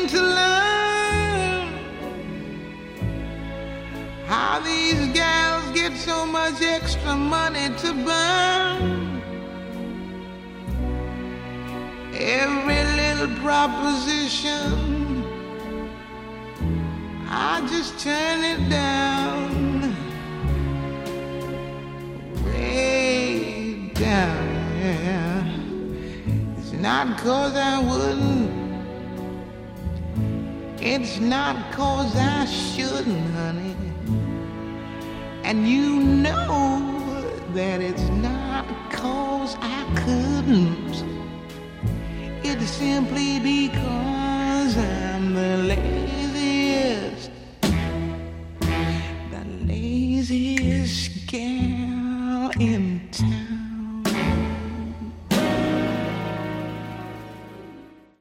to learn how these gals get so much extra money to burn. Every little proposition, I just turn it down, way down. It's not 'cause I wouldn't, it's not 'cause I shouldn't, honey. And you know that it's not 'cause I couldn't. It's simply because I'm the lady